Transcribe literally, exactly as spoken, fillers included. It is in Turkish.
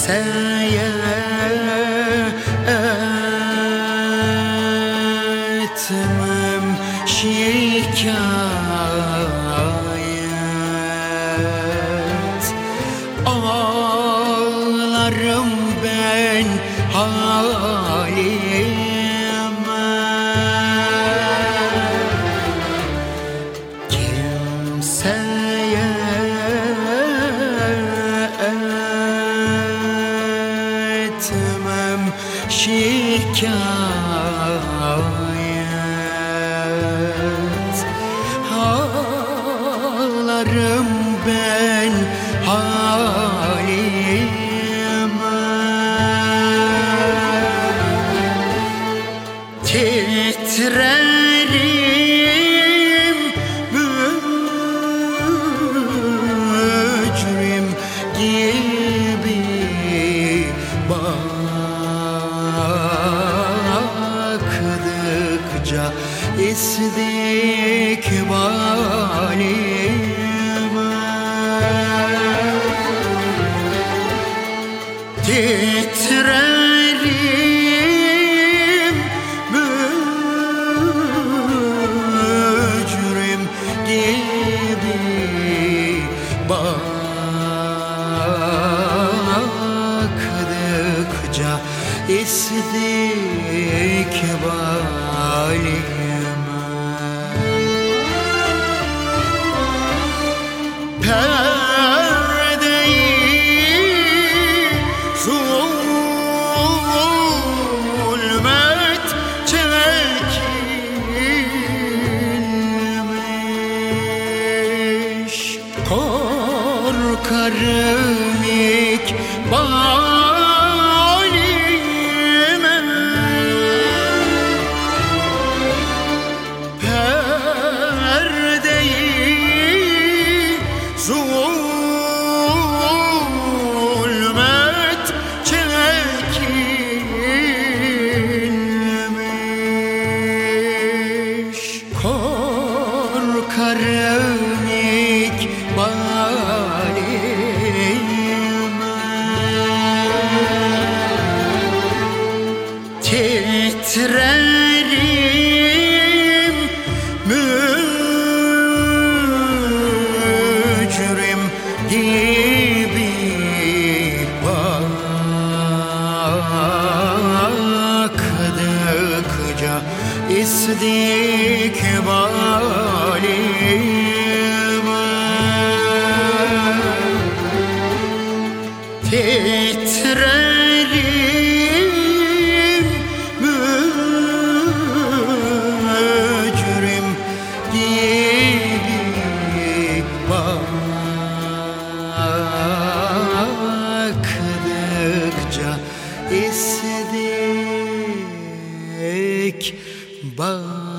kimseye etmem şikayet. Ağlarım ben halime, kimseye etmem şikayet. Ağlarım ben halime, titrerim mücrim gibi baktıkça istikbalime. Titrerim mücrim gibi baktıkça istikbalime. Perdeyi zulmet çekilmiş, korkarım ikbalime. Perdeyi zulmet çekilmiş, korkarım ikbalime. Titrerim mücrim gibi baktıkça istikbalime. Titrerim mücrim gibi baktıkça istikbalime.